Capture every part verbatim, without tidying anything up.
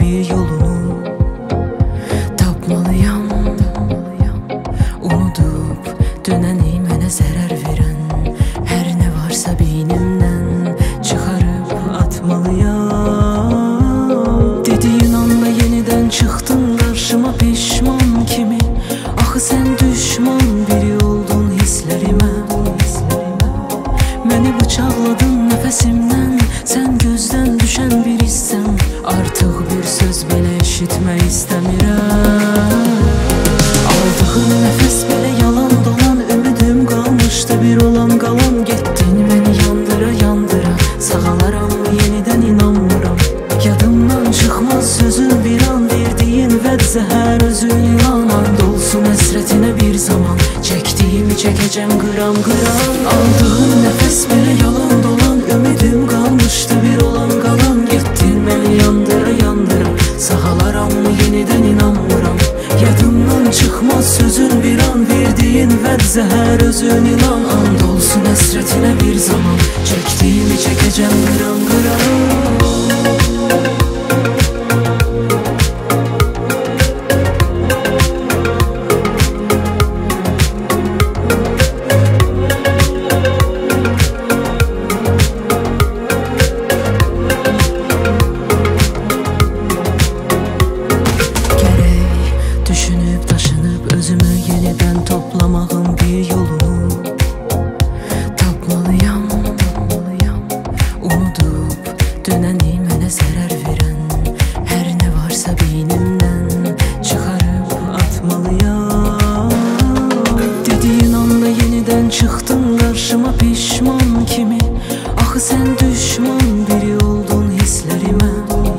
bir yolunu tapmalıyam. Unutup dönəni mənə zərər verən hər nə varsa beynimdən çıxarıb atmalıyam. Dediyin anda yenidən çıxdın qarşıma pişman kimi. Axı sən düşman biri oldun hisslərimə. Məni bıçaqladın nəfəsimdən, sən gözdən düşən bir hissən. Artıq bir söz belə eşitmək istəmirəm. Aldığım nəfəs belə yalan dolan, ümidim qalmışdı bir olan qalan. Getdin məni yandıra yandıra, sağalaram yenidən inanmıram. Yadımdan çıxmaz sözün bir an, verdiyin vəd zəhər özün ilan. And olsun həsrətinə bir zaman, çəkdiyimi çəkəcəm qıram qıram. Aldığım nəfəs belə yalan dolan, ümidim qalmışdı bir olan qalan. Getdin məni yandıra yandıra, sağalaram yenidən inanmıram. Yadımdan çıxmaz sözün bir an, verdiyin vəd zəhər özün ilan. And olsun həsrətinə bir zaman, çəkdiyimi çəkəcəm qıram qıram. Düşünüb daşınıb özümü yenidən toplamağın bir yolunu tapmalıyam. Unudub dönəni mənə zərər verən hər nə varsa beynimdən çıxarıb atmalıyam. Dediyin anda yenidən çıxdın qarşıma pişman kimi. Axı sən düşman biri oldun hisslərimə.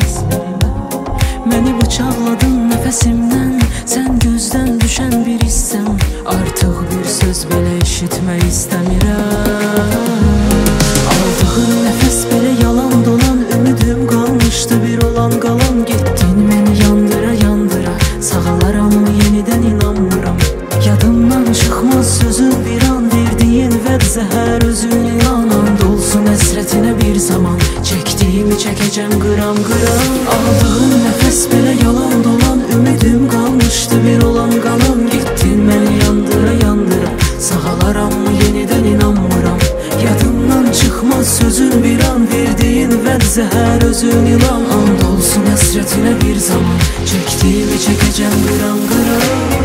Məni bıçaqladın nəfəsimdən, sən gözdən düşən bir hissən. Artıq bir söz belə eşitmək istəmirəm. Aldığım nəfəs belə yalan dolan, ümidim qalmışdı bir olan qalan. Getdin məni yandıra yandıra, sağalaram yenidən inanmıram. Yadımdan çıxmaz sözün bir an, verdiyin vəd zəhər özün ilan. And olsun həsrətinə bir zaman, çəkdiyimi çəkəcəm qıram qıram. Aldığım nəfəs belə yalan dolan, ümidim qalmışdı bir olan qalan. Getdin məni yandıra yandıra, sağalaram yenidən inanmıram. Yadımdan çıxmaz sözün bir an, verdiyin vəd zəhər özün ilan. And olsun həsrətinə bir zaman, çəkdiyimi çəkəcəm qıram qıram.